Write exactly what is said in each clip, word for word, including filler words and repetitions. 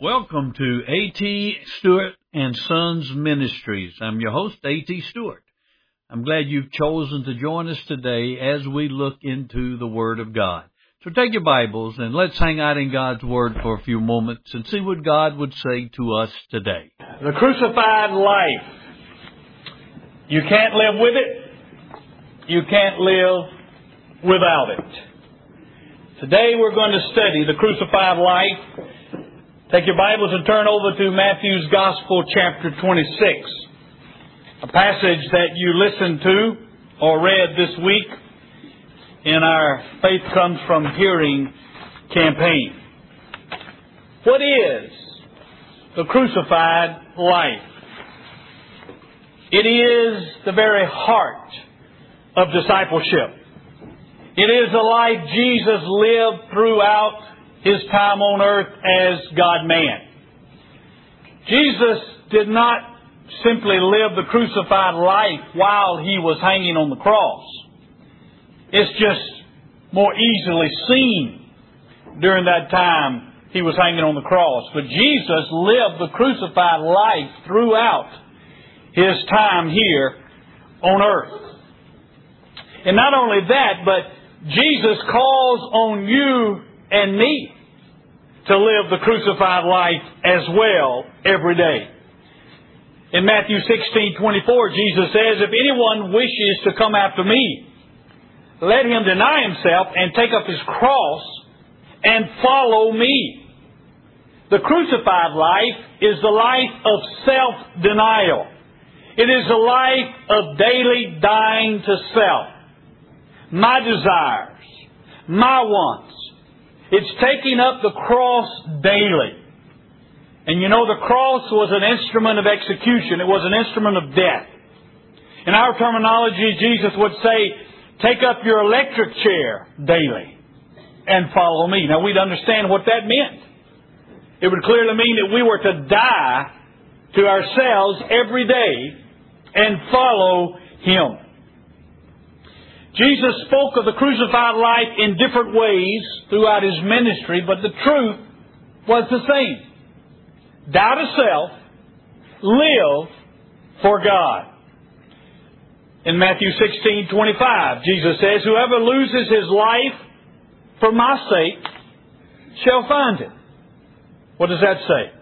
Welcome to A T. Stewart and Sons Ministries. I'm your host, A T. Stewart. I'm glad you've chosen to join us today as we look into the Word of God. So take your Bibles and let's hang out in God's Word for a few moments and see what God would say to us today. The crucified life. You can't live with it. You can't live without it. Today we're going to study the crucified life. Take your Bibles and turn over to Matthew's Gospel, chapter twenty-six. A passage that you listened to or read this week in our Faith Comes From Hearing campaign. What is the crucified life? It is the very heart of discipleship. It is the life Jesus lived throughout His time on earth as God-man. Jesus did not simply live the crucified life while He was hanging on the cross. It's just more easily seen during that time He was hanging on the cross. But Jesus lived the crucified life throughout His time here on earth. And not only that, but Jesus calls on you and me to live the crucified life as well every day. In Matthew sixteen twenty-four, Jesus says, "If anyone wishes to come after me, let him deny himself and take up his cross and follow me." The crucified life is the life of self-denial. It is a life of daily dying to self. My desires, my wants. It's taking up the cross daily. And you know, the cross was an instrument of execution. It was an instrument of death. In our terminology, Jesus would say, take up your electric chair daily and follow me. Now, we'd understand what that meant. It would clearly mean that we were to die to ourselves every day and follow Him. Jesus spoke of the crucified life in different ways throughout His ministry, but the truth was the same. Die to self, live for God. In Matthew sixteen twenty-five, Jesus says, "Whoever loses his life for my sake shall find it." What does that say?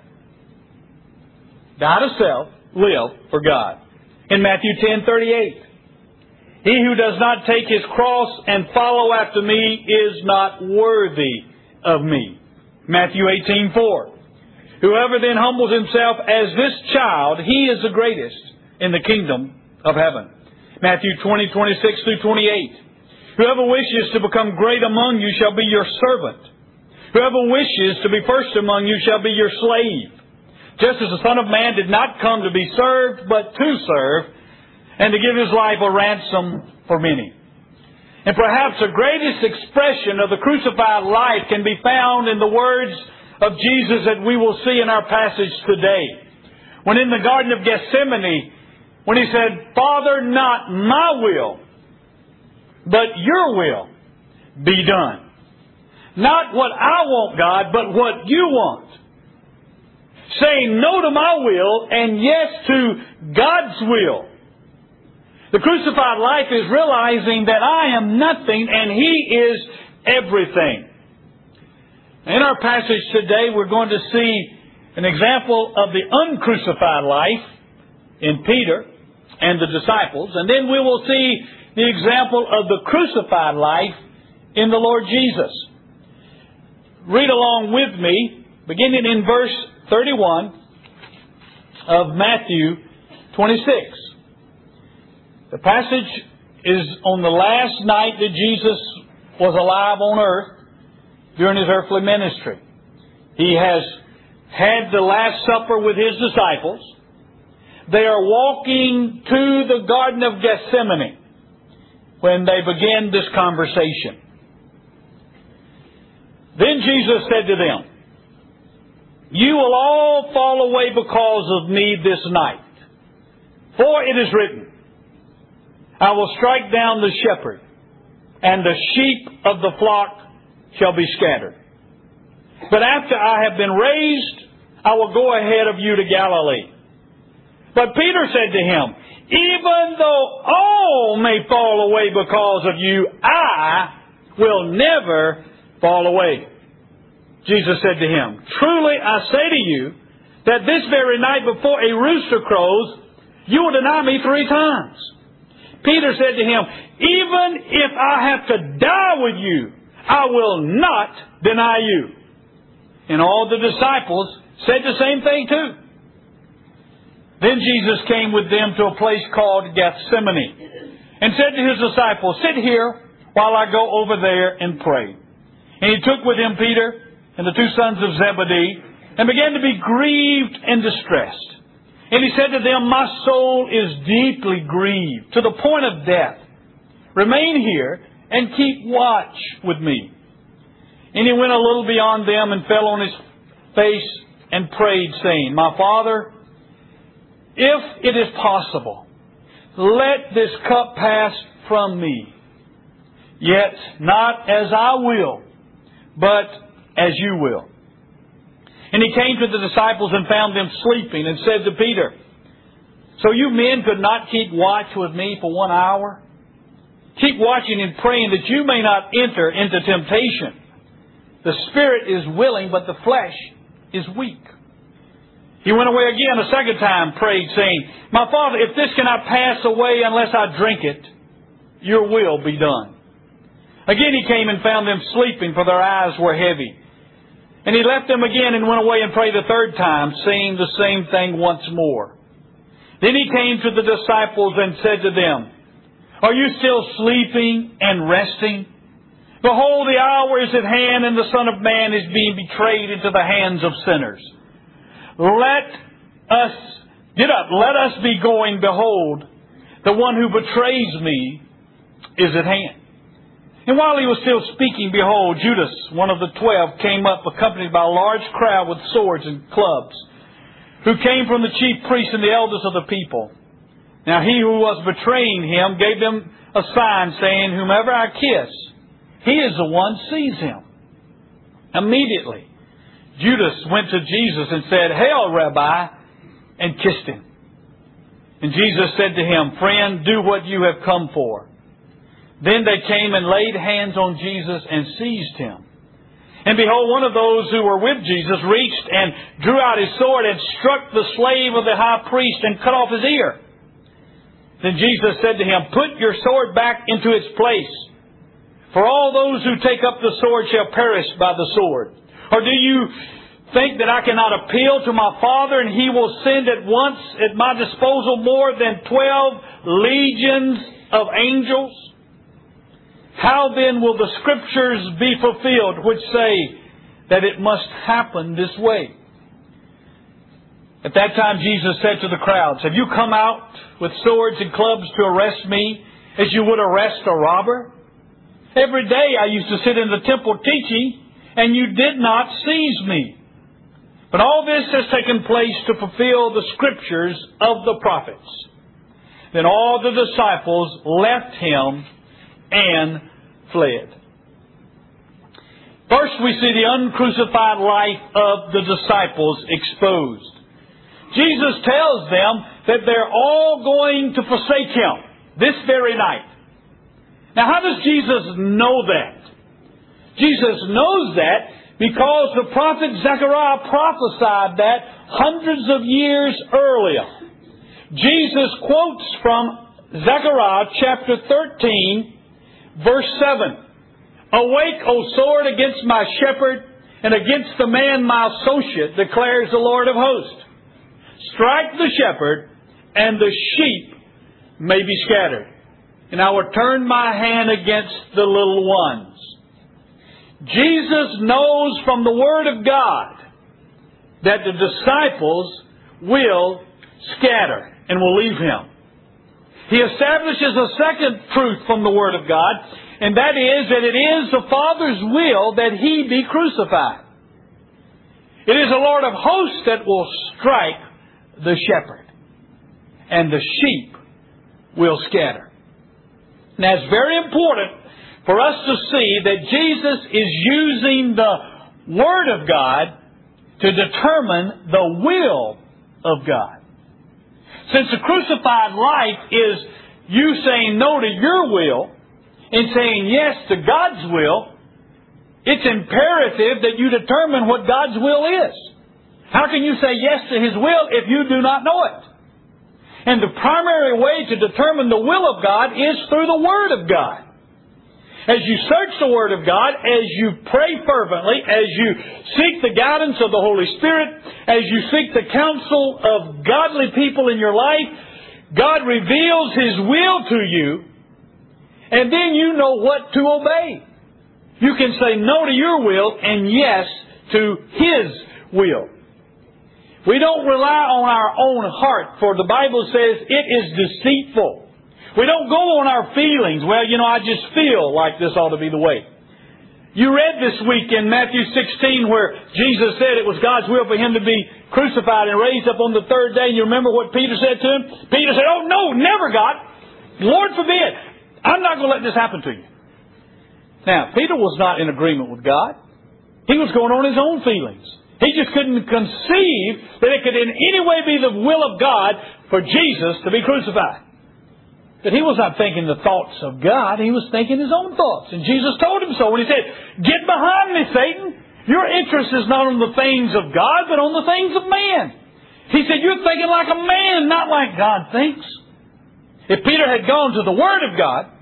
Die to self, live for God. In Matthew ten thirty-eight, "He who does not take his cross and follow after me is not worthy of me." Matthew eighteen four, "Whoever then humbles himself as this child, he is the greatest in the kingdom of heaven." Matthew twenty twenty-six through twenty-eight, "Whoever wishes to become great among you shall be your servant. Whoever wishes to be first among you shall be your slave. Just as the Son of Man did not come to be served, but to serve, and to give His life a ransom for many." And perhaps the greatest expression of the crucified life can be found in the words of Jesus that we will see in our passage today. When in the Garden of Gethsemane, when He said, "Father, not my will, but your will be done." Not what I want, God, but what you want. Saying no to my will and yes to God's will. The crucified life is realizing that I am nothing and He is everything. In our passage today, we're going to see an example of the uncrucified life in Peter and the disciples. And then we will see the example of the crucified life in the Lord Jesus. Read along with me, beginning in verse thirty-one of Matthew twenty-six. The passage is on the last night that Jesus was alive on earth during His earthly ministry. He has had the Last Supper with His disciples. They are walking to the Garden of Gethsemane when they begin this conversation. Then Jesus said to them, "You will all fall away because of me this night. For it is written, I will strike down the shepherd, and the sheep of the flock shall be scattered. But after I have been raised, I will go ahead of you to Galilee. But Peter said to him, even though all may fall away because of you, I will never fall away. Jesus said to him, truly I say to you, that this very night before a rooster crows, you will deny me three times. Peter said to him, even if I have to die with you, I will not deny you. And all the disciples said the same thing too. Then Jesus came with them to a place called Gethsemane and said to his disciples, sit here while I go over there and pray. And he took with him Peter and the two sons of Zebedee and began to be grieved and distressed. And he said to them, my soul is deeply grieved to the point of death. Remain here and keep watch with me. And he went a little beyond them and fell on his face and prayed, saying, my Father, if it is possible, let this cup pass from me. Yet not as I will, but as you will. And he came to the disciples and found them sleeping and said to Peter, so you men could not keep watch with me for one hour? Keep watching and praying that you may not enter into temptation. The spirit is willing, but the flesh is weak. He went away again a second time, prayed, saying, my Father, if this cannot pass away unless I drink it, your will be done. Again he came and found them sleeping, for their eyes were heavy. And he left them again and went away and prayed the third time, saying the same thing once more. Then he came to the disciples and said to them, are you still sleeping and resting? Behold, the hour is at hand, and the Son of Man is being betrayed into the hands of sinners. Let us, get up, let us be going. Behold, the one who betrays me is at hand. And while he was still speaking, behold, Judas, one of the twelve, came up accompanied by a large crowd with swords and clubs, who came from the chief priests and the elders of the people. Now he who was betraying him gave them a sign, saying, whomever I kiss, he is the one, seize him. Immediately, Judas went to Jesus and said, hail, Rabbi, and kissed him. And Jesus said to him, friend, do what you have come for. Then they came and laid hands on Jesus and seized him. And behold, one of those who were with Jesus reached and drew out his sword and struck the slave of the high priest and cut off his ear. Then Jesus said to him, put your sword back into its place. For all those who take up the sword shall perish by the sword. Or do you think that I cannot appeal to my Father, and He will send at once at my disposal more than twelve legions of angels? How then will the Scriptures be fulfilled which say that it must happen this way? At that time Jesus said to the crowds, have you come out with swords and clubs to arrest me as you would arrest a robber? Every day I used to sit in the temple teaching, and you did not seize me. But all this has taken place to fulfill the Scriptures of the prophets. Then all the disciples left him and fled. First we see the uncrucified life of the disciples exposed. Jesus tells them that they're all going to forsake Him this very night. Now how does Jesus know that? Jesus knows that because the prophet Zechariah prophesied that hundreds of years earlier. Jesus quotes from Zechariah chapter thirteen, verse seven. Awake, O sword, against my shepherd, and against the man my associate, declares the Lord of hosts. Strike the shepherd, and the sheep may be scattered. And I will turn my hand against the little ones. Jesus knows from the Word of God that the disciples will scatter and will leave Him. He establishes a second truth from the Word of God, and that is that it is the Father's will that He be crucified. It is the Lord of hosts that will strike the shepherd, and the sheep will scatter. Now it's very important for us to see that Jesus is using the Word of God to determine the will of God. Since the crucified life is you saying no to your will and saying yes to God's will, it's imperative that you determine what God's will is. How can you say yes to His will if you do not know it? And the primary way to determine the will of God is through the Word of God. As you search the Word of God, as you pray fervently, as you seek the guidance of the Holy Spirit, as you seek the counsel of godly people in your life, God reveals His will to you, and then you know what to obey. You can say no to your will and yes to His will. We don't rely on our own heart, for the Bible says it is deceitful. We don't go on our feelings. Well, you know, I just feel like this ought to be the way. You read this week in Matthew sixteen where Jesus said it was God's will for Him to be crucified and raised up on the third day. And you remember what Peter said to Him? Peter said, "Oh, no, never, God. Lord forbid. I'm not going to let this happen to you." Now, Peter was not in agreement with God. He was going on his own feelings. He just couldn't conceive that it could in any way be the will of God for Jesus to be crucified. But he was not thinking the thoughts of God. He was thinking his own thoughts. And Jesus told him so when He said, "Get behind me, Satan. Your interest is not on the things of God, but on the things of man." He said, "You're thinking like a man, not like God thinks." If Peter had gone to the Word of God,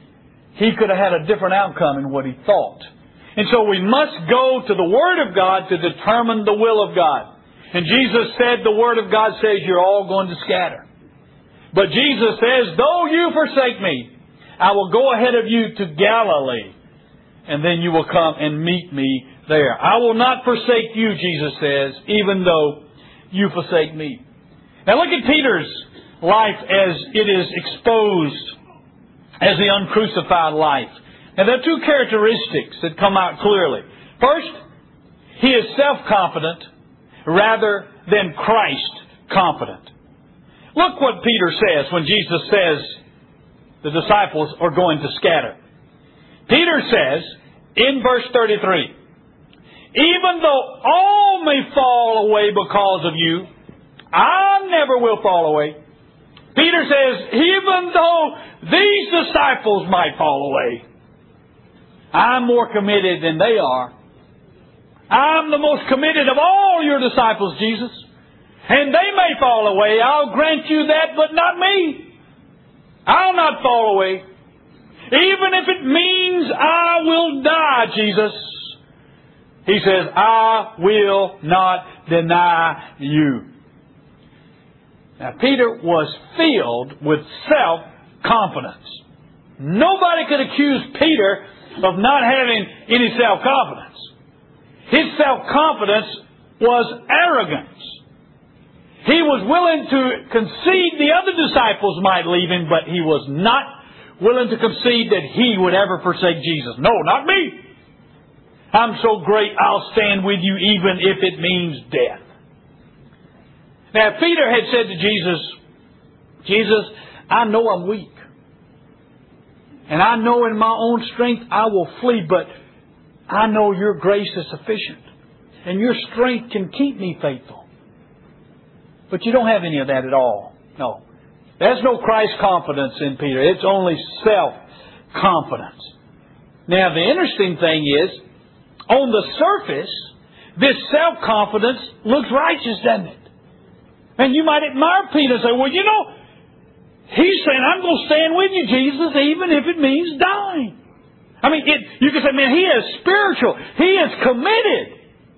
he could have had a different outcome in what he thought. And so we must go to the Word of God to determine the will of God. And Jesus said, the Word of God says you're all going to scatter. But Jesus says, "Though you forsake me, I will go ahead of you to Galilee, and then you will come and meet me there. I will not forsake you," Jesus says, "even though you forsake me." Now look at Peter's life as it is exposed as the uncrucified life. Now there are two characteristics that come out clearly. First, he is self-confident rather than Christ-confident. Look what Peter says when Jesus says the disciples are going to scatter. Peter says in verse thirty-three, "Even though all may fall away because of you, I never will fall away." Peter says, even though these disciples might fall away, I'm more committed than they are. I'm the most committed of all your disciples, Jesus. And they may fall away. I'll grant you that, but not me. I'll not fall away. Even if it means I will die, Jesus. He says, I will not deny you. Now, Peter was filled with self-confidence. Nobody could accuse Peter of not having any self-confidence. His self-confidence was arrogance. He was willing to concede the other disciples might leave him, but he was not willing to concede that he would ever forsake Jesus. No, not me. I'm so great, I'll stand with you even if it means death. Now, if Peter had said to Jesus, Jesus, I know I'm weak. And I know in my own strength I will flee, but I know your grace is sufficient. And your strength can keep me faithful. But you don't have any of that at all. No. There's no Christ confidence in Peter. It's only self-confidence. Now, the interesting thing is, on the surface, this self-confidence looks righteous, doesn't it? And you might admire Peter and say, well, you know, he's saying, I'm going to stand with you, Jesus, even if it means dying. I mean, it, you can say, man, he is spiritual. He is committed.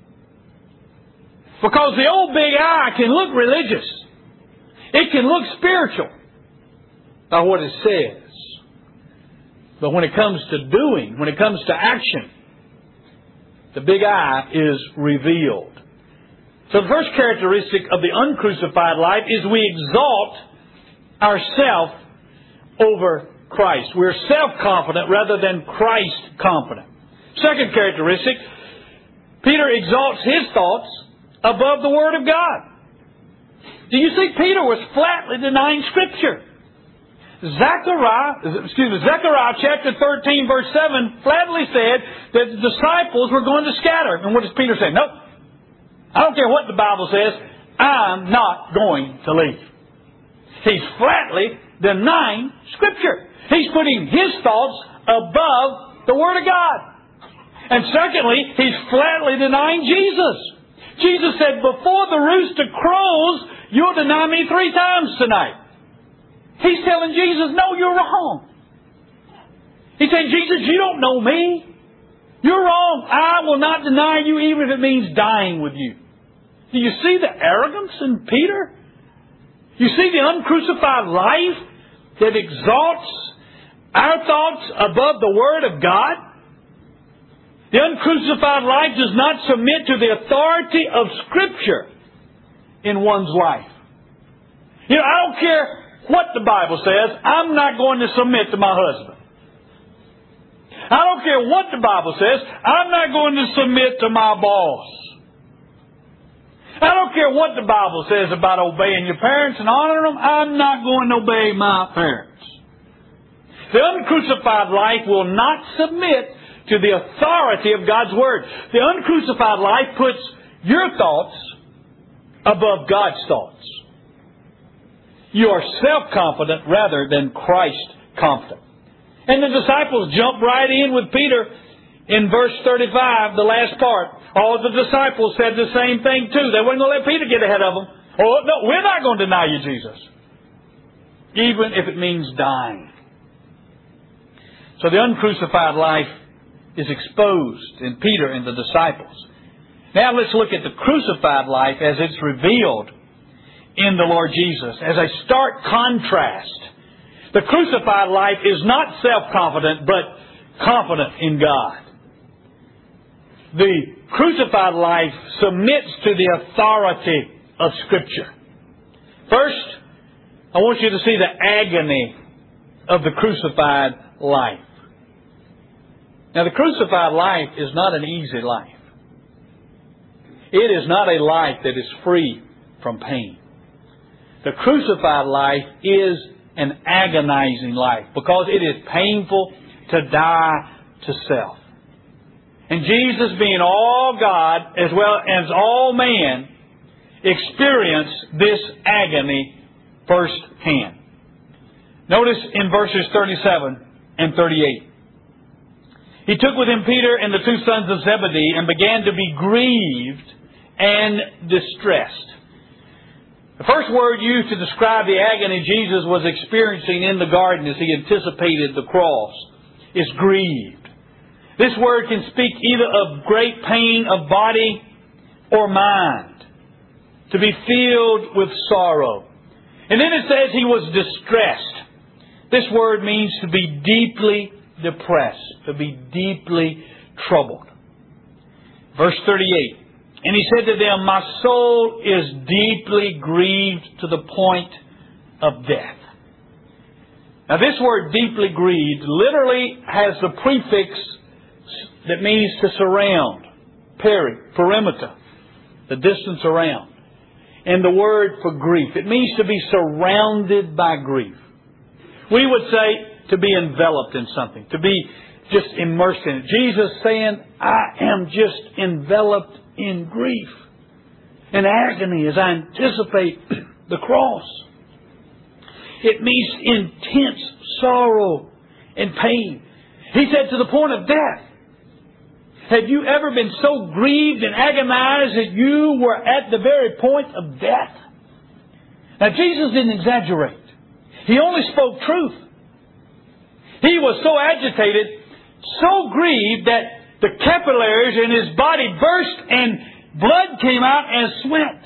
Because the old big I can look religious. It can look spiritual by what it says. But when it comes to doing, when it comes to action, the big I is revealed. So the first characteristic of the uncrucified life is we exalt ourselves over Christ. We're self-confident rather than Christ-confident. Second characteristic, Peter exalts his thoughts above the Word of God. Do you see Peter was flatly denying Scripture? Zechariah, excuse me, Zechariah chapter thirteen verse seven flatly said that the disciples were going to scatter. And what does Peter say? Nope. I don't care what the Bible says, I'm not going to leave. He's flatly denying Scripture. He's putting his thoughts above the Word of God. And secondly, he's flatly denying Jesus. Jesus said, before the rooster crows, you'll deny me three times tonight. He's telling Jesus, no, you're wrong. He's saying, Jesus, you don't know me. You're wrong. I will not deny you even if it means dying with you. Do you see the arrogance in Peter? You see the uncrucified life that exalts our thoughts above the Word of God? The uncrucified life does not submit to the authority of Scripture in one's life. You know, I don't care what the Bible says, I'm not going to submit to my husband. I don't care what the Bible says, I'm not going to submit to my boss. I don't care what the Bible says about obeying your parents and honoring them, I'm not going to obey my parents. The uncrucified life will not submit to the authority of God's Word. The uncrucified life puts your thoughts above God's thoughts. You are self-confident rather than Christ-confident. And the disciples jump right in with Peter in verse thirty-five, the last part. All the disciples said the same thing too. They weren't going to let Peter get ahead of them. Oh, no, we're not going to deny you, Jesus. Even if it means dying. So the uncrucified life is exposed in Peter and the disciples. Now let's look at the crucified life as it's revealed in the Lord Jesus. As a stark contrast, the crucified life is not self-confident, but confident in God. The crucified life submits to the authority of Scripture. First, I want you to see the agony of the crucified life. Now, the crucified life is not an easy life. It is not a life that is free from pain. The crucified life is an agonizing life because it is painful to die to self. And Jesus, being all God as well as all man, experienced this agony firsthand. Notice in verses thirty-seven and thirty-eight. He took with him Peter and the two sons of Zebedee and began to be grieved and distressed. The first word used to describe the agony Jesus was experiencing in the garden as he anticipated the cross is grieved. This word can speak either of great pain of body or mind, to be filled with sorrow. And then it says he was distressed. This word means to be deeply depressed, to be deeply troubled. Verse thirty-eight. And he said to them, my soul is deeply grieved to the point of death. Now this word deeply grieved literally has the prefix that means to surround, peri, perimeter, the distance around. And the word for grief, it means to be surrounded by grief. We would say to be enveloped in something, to be just immersed in it. Jesus saying, I am just enveloped in grief and agony as I anticipate the cross. It means intense sorrow and pain. He said to the point of death. Have you ever been so grieved and agonized that you were at the very point of death? Now Jesus didn't exaggerate. He only spoke truth. He was so agitated, so grieved that the capillaries in his body burst and blood came out as sweat.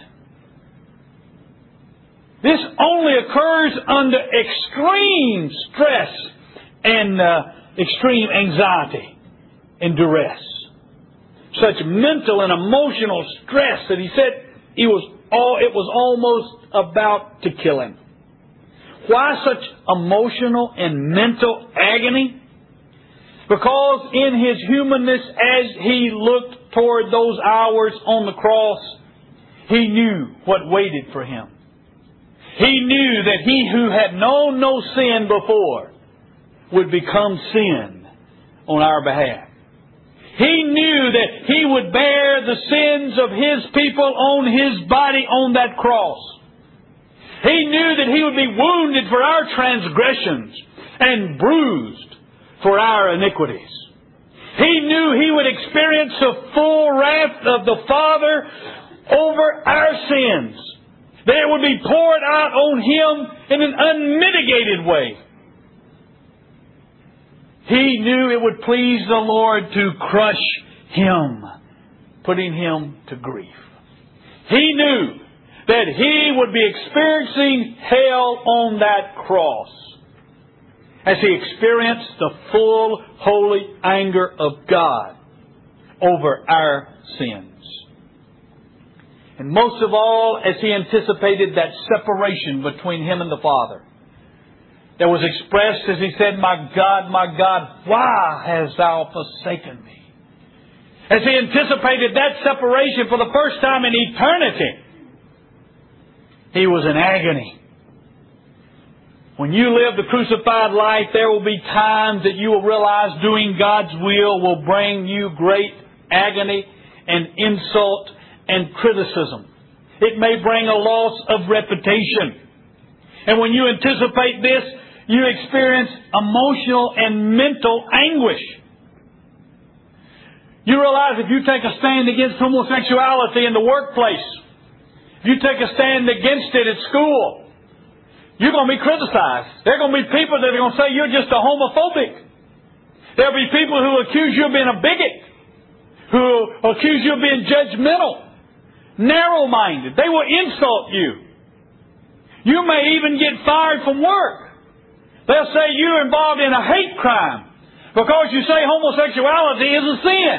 This only occurs under extreme stress and uh, extreme anxiety and duress. Such mental and emotional stress that he said he was all, it was almost about to kill him. Why such emotional and mental agony? Because in his humanness, as he looked toward those hours on the cross, he knew what waited for him. He knew that he who had known no sin before would become sin on our behalf. He knew that He would bear the sins of His people on His body on that cross. He knew that He would be wounded for our transgressions and bruised for our iniquities. He knew He would experience the full wrath of the Father over our sins. That it would be poured out on Him in an unmitigated way. He knew it would please the Lord to crush Him, putting Him to grief. He knew that He would be experiencing hell on that cross as He experienced the full holy anger of God over our sins. And most of all, as He anticipated that separation between Him and the Father, that was expressed as He said, "My God, my God, why hast Thou forsaken me?" As He anticipated that separation for the first time in eternity, He was in agony. When you live the crucified life, there will be times that you will realize doing God's will will bring you great agony and insult and criticism. It may bring a loss of reputation. And when you anticipate this, you experience emotional and mental anguish. You realize if you take a stand against homosexuality in the workplace, if you take a stand against it at school, you're going to be criticized. There are going to be people that are going to say you're just a homophobic. There will be people who accuse you of being a bigot, who accuse you of being judgmental, narrow-minded. They will insult you. You may even get fired from work. They'll say you're involved in a hate crime because you say homosexuality is a sin.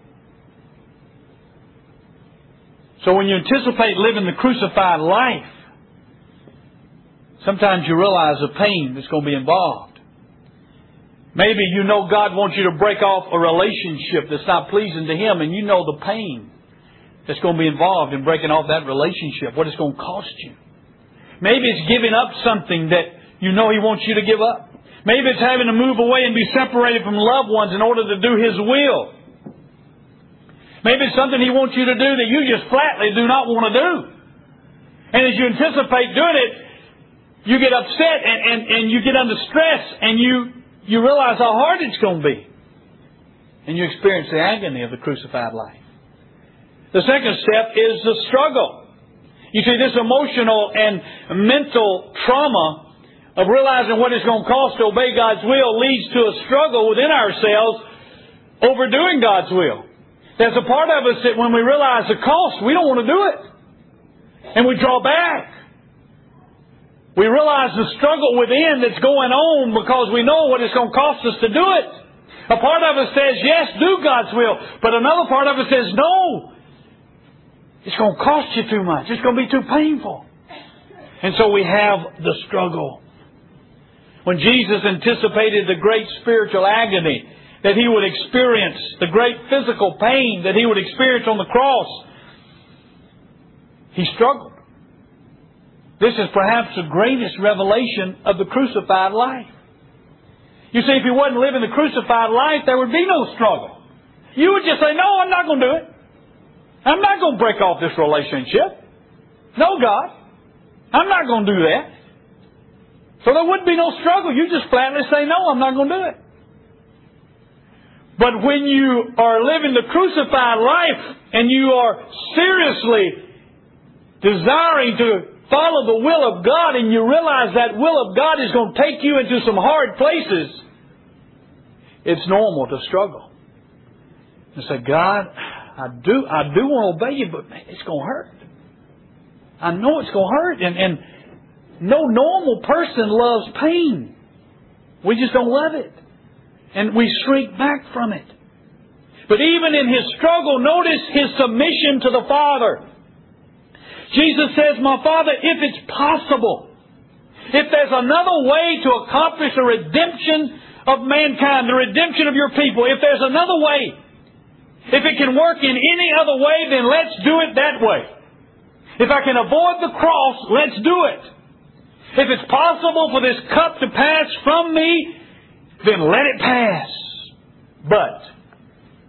So when you anticipate living the crucified life, sometimes you realize the pain that's going to be involved. Maybe you know God wants you to break off a relationship that's not pleasing to Him, and you know the pain that's going to be involved in breaking off that relationship, what it's going to cost you. Maybe it's giving up something that you know He wants you to give up. Maybe it's having to move away and be separated from loved ones in order to do His will. Maybe it's something He wants you to do that you just flatly do not want to do. And as you anticipate doing it, you get upset and, and, and you get under stress and you, you realize how hard it's going to be. And you experience the agony of the crucified life. The second step is the struggle. You see, this emotional and mental trauma of realizing what it's going to cost to obey God's will leads to a struggle within ourselves over doing God's will. There's a part of us that when we realize the cost, we don't want to do it. And we draw back. We realize the struggle within that's going on because we know what it's going to cost us to do it. A part of us says, yes, do God's will. But another part of us says, no. It's going to cost you too much. It's going to be too painful. And so we have the struggle. When Jesus anticipated the great spiritual agony that He would experience, the great physical pain that He would experience on the cross, He struggled. This is perhaps the greatest revelation of the crucified life. You see, if He wasn't living the crucified life, there would be no struggle. You would just say, no, I'm not going to do it. I'm not going to break off this relationship. No, God. I'm not going to do that. So there wouldn't be no struggle. You just flatly say, no, I'm not going to do it. But when you are living the crucified life and you are seriously desiring to follow the will of God and you realize that will of God is going to take you into some hard places, it's normal to struggle. And say, God, I do, I do want to obey you, but man, it's going to hurt. I know it's going to hurt. And, and no normal person loves pain. We just don't love it. And we shrink back from it. But even in His struggle, notice His submission to the Father. Jesus says, my Father, if it's possible, if there's another way to accomplish the redemption of mankind, the redemption of your people, if there's another way, if it can work in any other way, then let's do it that way. If I can avoid the cross, let's do it. If it's possible for this cup to pass from me, then let it pass. But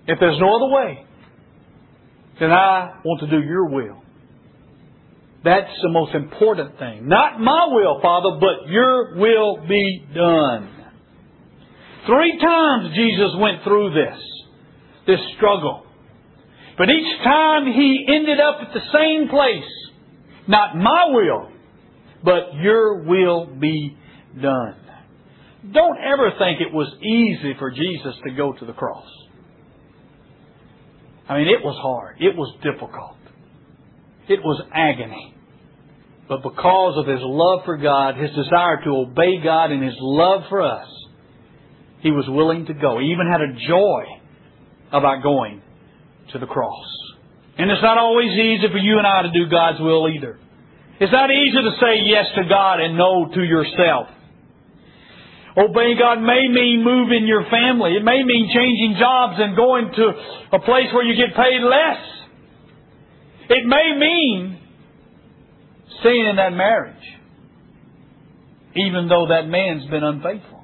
If there's no other way, then I want to do your will. That's the most important thing. Not my will, Father, but your will be done. Three times Jesus went through this, this struggle. But each time He ended up at the same place. Not my will, but your will be done. Don't ever think it was easy for Jesus to go to the cross. I mean, it was hard. It was difficult. It was agony. But because of His love for God, His desire to obey God, and His love for us, He was willing to go. He even had a joy about going to the cross. And it's not always easy for you and I to do God's will either. It's not easy to say yes to God and no to yourself. Obeying God may mean moving your family. It may mean changing jobs and going to a place where you get paid less. It may mean staying in that marriage, even though that man's been unfaithful.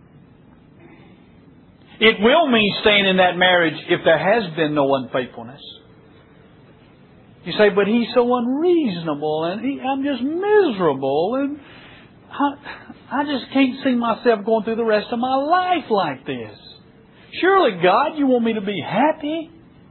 It will mean staying in that marriage if there has been no unfaithfulness. You say, but he's so unreasonable and he, I'm just miserable and I, I just can't see myself going through the rest of my life like this. Surely, God, you want me to be happy?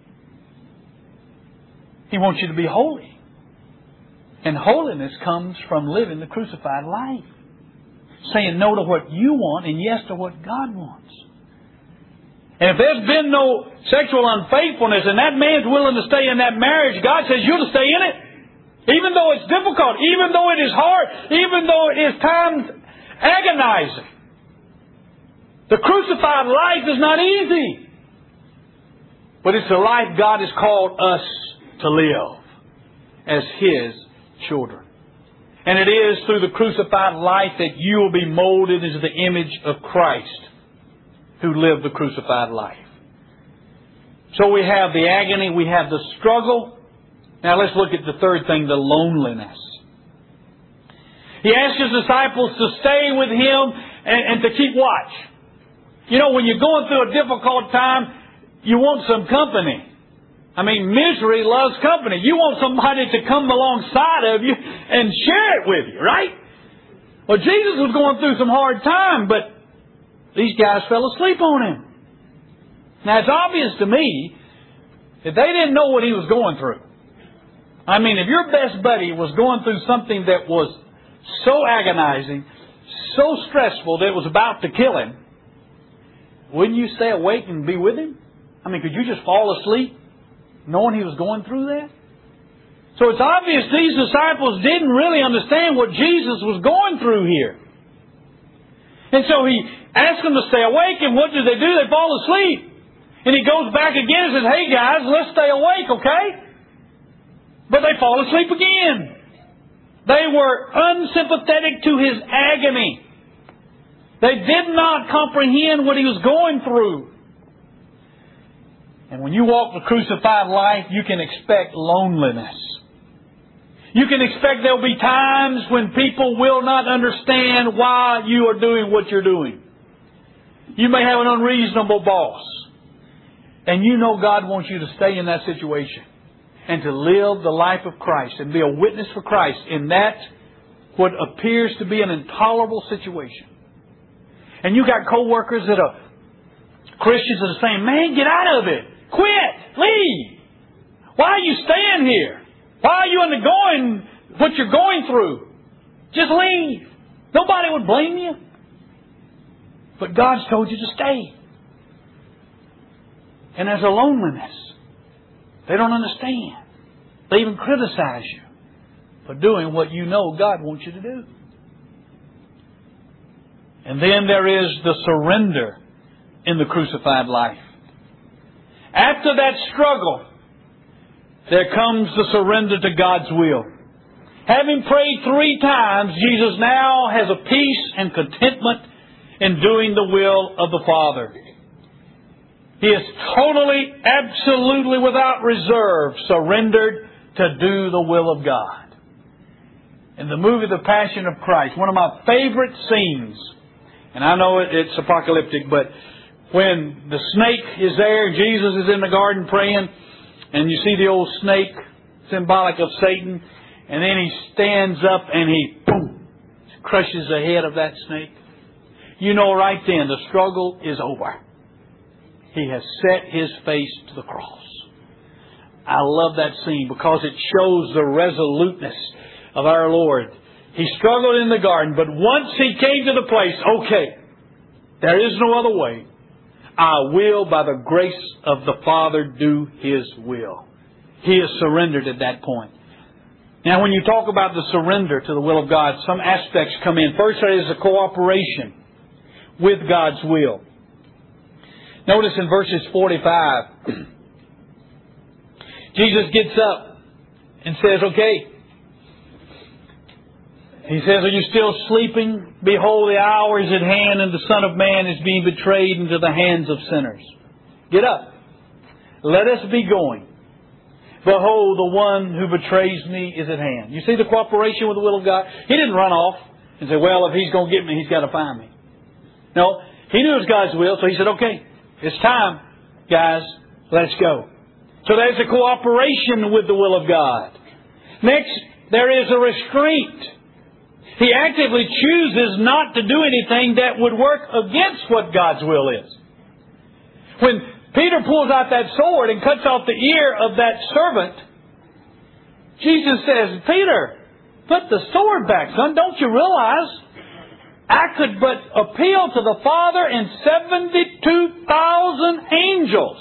He wants you to be holy. And holiness comes from living the crucified life. Saying no to what you want and yes to what God wants. And if there's been no sexual unfaithfulness and that man's willing to stay in that marriage, God says you're to stay in it. Even though it's difficult, even though it is hard, even though it is times agonizing. The crucified life is not easy. But it's the life God has called us to live as His children. And it is through the crucified life that you will be molded into the image of Christ who lived the crucified life. So we have the agony, we have the struggle. Now let's look at the third thing, the loneliness. He asked His disciples to stay with Him and, and to keep watch. You know, when you're going through a difficult time, you want some company. I mean, misery loves company. You want somebody to come alongside of you and share it with you, right? Well, Jesus was going through some hard time, but these guys fell asleep on Him. Now, it's obvious to me that they didn't know what He was going through. I mean, if your best buddy was going through something that was so agonizing, so stressful that it was about to kill him, wouldn't you stay awake and be with him? I mean, could you just fall asleep knowing he was going through that? So it's obvious these disciples didn't really understand what Jesus was going through here. And so He asked them to stay awake, and what do they do? They fall asleep. And He goes back again and says, hey guys, let's stay awake, okay? But they fall asleep again. They were unsympathetic to His agony. They did not comprehend what He was going through. And when you walk the crucified life, you can expect loneliness. You can expect there will be times when people will not understand why you are doing what you're doing. You may have an unreasonable boss. And you know God wants you to stay in that situation and to live the life of Christ and be a witness for Christ in that what appears to be an intolerable situation. And you got co-workers that are Christians that are saying, man, get out of it. Quit. Leave. Why are you staying here? Why are you undergoing what you're going through? Just leave. Nobody would blame you. But God's told you to stay. And there's a loneliness. They don't understand. They even criticize you for doing what you know God wants you to do. And then there is the surrender in the crucified life. After that struggle, there comes the surrender to God's will. Having prayed three times, Jesus now has a peace and contentment in doing the will of the Father. He is totally, absolutely, without reserve, surrendered to do the will of God. In the movie The Passion of Christ, one of my favorite scenes, and I know it's apocalyptic, but when the snake is there, Jesus is in the garden praying, and you see the old snake, symbolic of Satan, and then he stands up and he, boom, crushes the head of that snake. You know right then the struggle is over. He has set his face to the cross. I love that scene because it shows the resoluteness of our Lord. He struggled in the garden, but once he came to the place, okay, there is no other way. I will, by the grace of the Father, do His will. He is surrendered at that point. Now, when you talk about the surrender to the will of God, some aspects come in. First, there is a cooperation with God's will. Notice in verses forty-five, Jesus gets up and says, okay. He says, are you still sleeping? Behold, the hour is at hand and the Son of Man is being betrayed into the hands of sinners. Get up. Let us be going. Behold, the one who betrays me is at hand. You see the cooperation with the will of God? He didn't run off and say, well, if He's going to get me, He's got to find me. No, He knew it was God's will, so He said, okay, it's time, guys, let's go. So there's a cooperation with the will of God. Next, there is a restraint. He actively chooses not to do anything that would work against what God's will is. When Peter pulls out that sword and cuts off the ear of that servant, Jesus says, Peter, put the sword back, son. Don't you realize I could but appeal to the Father and seventy-two thousand angels?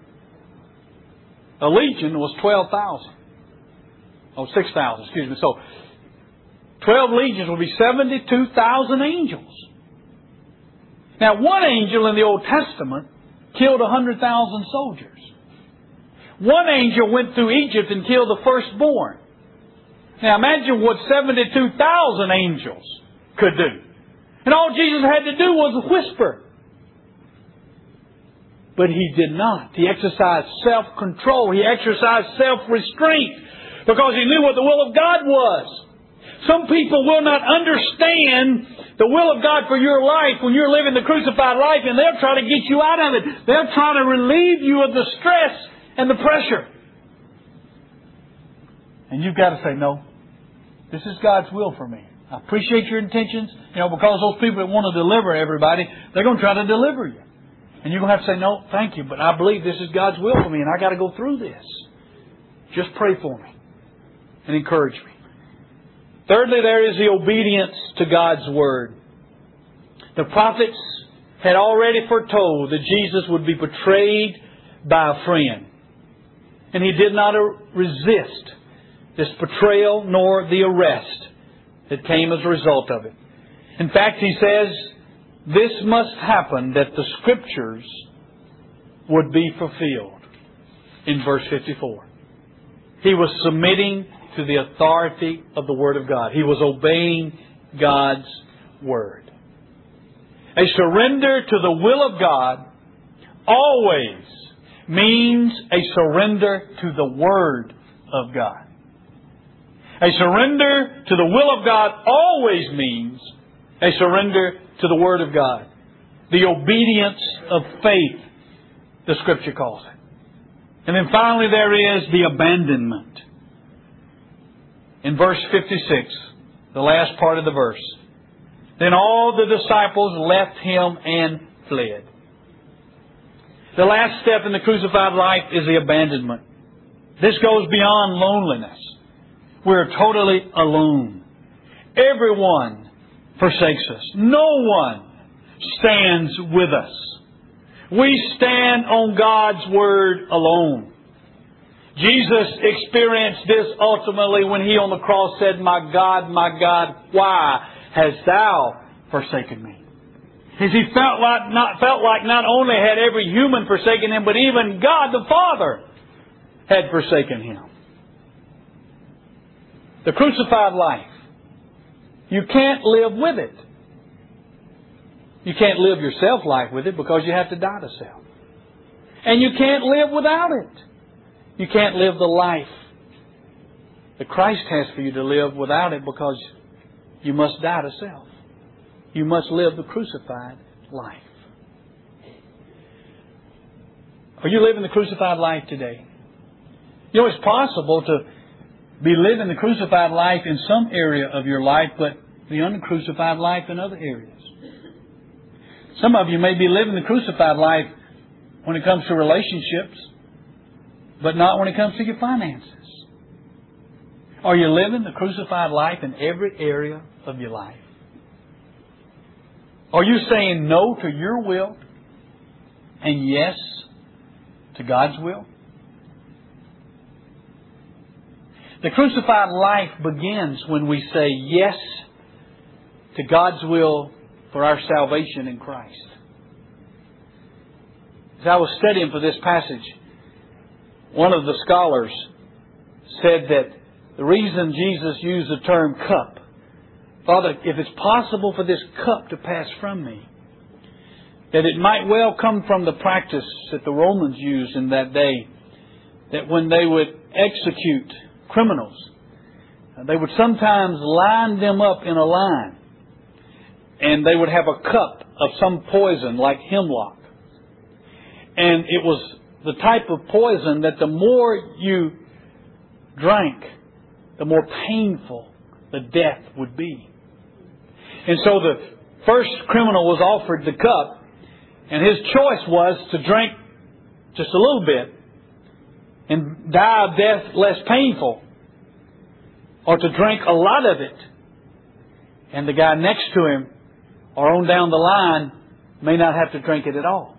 A legion was twelve thousand. Oh, six thousand, excuse me. So, twelve legions would be seventy-two thousand angels. Now, one angel in the Old Testament killed one hundred thousand soldiers. One angel went through Egypt and killed the firstborn. Now, imagine what seventy-two thousand angels could do. And all Jesus had to do was whisper. But He did not. He exercised self-control. He exercised self-restraint because He knew what the will of God was. Some people will not understand the will of God for your life when you're living the crucified life, and they'll try to get you out of it. They'll try to relieve you of the stress and the pressure. And you've got to say, no, this is God's will for me. I appreciate your intentions, you know, because those people that want to deliver everybody, they're going to try to deliver you. And you're going to have to say, no, thank you, but I believe this is God's will for me, and I got to go through this. Just pray for me and encourage me. Thirdly, there is the obedience to God's Word. The prophets had already foretold that Jesus would be betrayed by a friend. And He did not resist this betrayal nor the arrest that came as a result of it. In fact, He says, this must happen that the Scriptures would be fulfilled in verse fifty-four. He was submitting to the authority of the Word of God. He was obeying God's Word. A surrender to the will of God always means a surrender to the Word of God. A surrender to the will of God always means a surrender to the Word of God. The obedience of faith, the Scripture calls it. And then finally there is the abandonment. In verse fifty-six, the last part of the verse. Then all the disciples left Him and fled. The last step in the crucified life is the abandonment. This goes beyond loneliness. We're totally alone. Everyone forsakes us. No one stands with us. We stand on God's Word alone. Jesus experienced this ultimately when He on the cross said, my God, my God, why hast Thou forsaken me? As He felt like not, felt like not only had every human forsaken Him, but even God the Father had forsaken Him. The crucified life, you can't live with it. You can't live your self-life with it because you have to die to self. And you can't live without it. You can't live the life that Christ has for you to live without it because you must die to self. You must live the crucified life. Are you living the crucified life today? You know, it's possible to be living the crucified life in some area of your life, but the uncrucified life in other areas. Some of you may be living the crucified life when it comes to relationships, but not when it comes to your finances. Are you living the crucified life in every area of your life? Are you saying no to your will and yes to God's will? The crucified life begins when we say yes to God's will for our salvation in Christ. As I was studying for this passage, one of the scholars said that the reason Jesus used the term cup, Father, if it's possible for this cup to pass from me, that it might well come from the practice that the Romans used in that day, that when they would execute criminals, they would sometimes line them up in a line, and they would have a cup of some poison like hemlock. And it was the type of poison that the more you drank, the more painful the death would be. And so the first criminal was offered the cup, and his choice was to drink just a little bit and die of death less painful, or to drink a lot of it, and the guy next to him or on down the line may not have to drink it at all.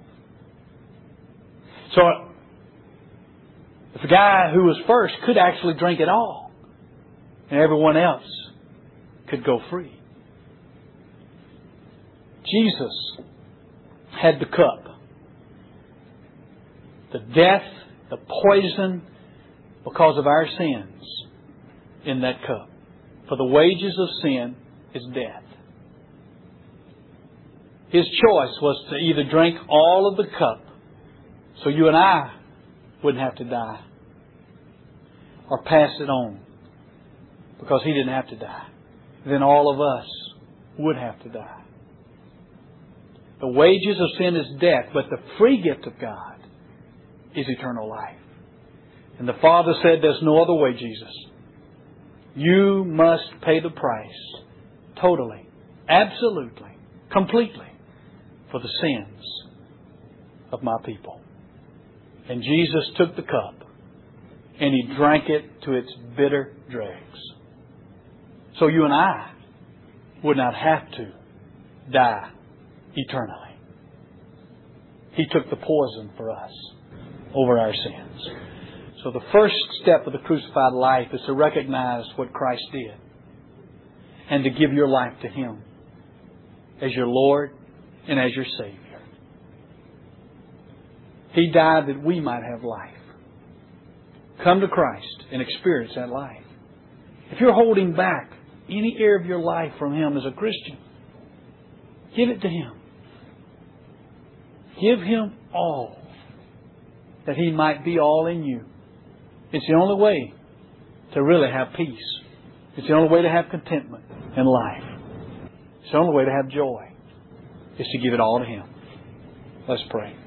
So if the guy who was first could actually drink it all, and everyone else could go free. Jesus had the cup. The death, the poison, because of our sins in that cup. For the wages of sin is death. His choice was to either drink all of the cup so you and I wouldn't have to die, or pass it on because He didn't have to die. Then all of us would have to die. The wages of sin is death, but the free gift of God is eternal life. And the Father said, there's no other way, Jesus. You must pay the price totally, absolutely, completely for the sins of my people. And Jesus took the cup and He drank it to its bitter dregs. So you and I would not have to die eternally. He took the poison for us over our sins. So the first step of the crucified life is to recognize what Christ did and to give your life to Him as your Lord and as your Savior. He died that we might have life. Come to Christ and experience that life. If you're holding back any area of your life from Him as a Christian, give it to Him. Give Him all, that He might be all in you. It's the only way to really have peace. It's the only way to have contentment in life. It's the only way to have joy, is to give it all to Him. Let's pray.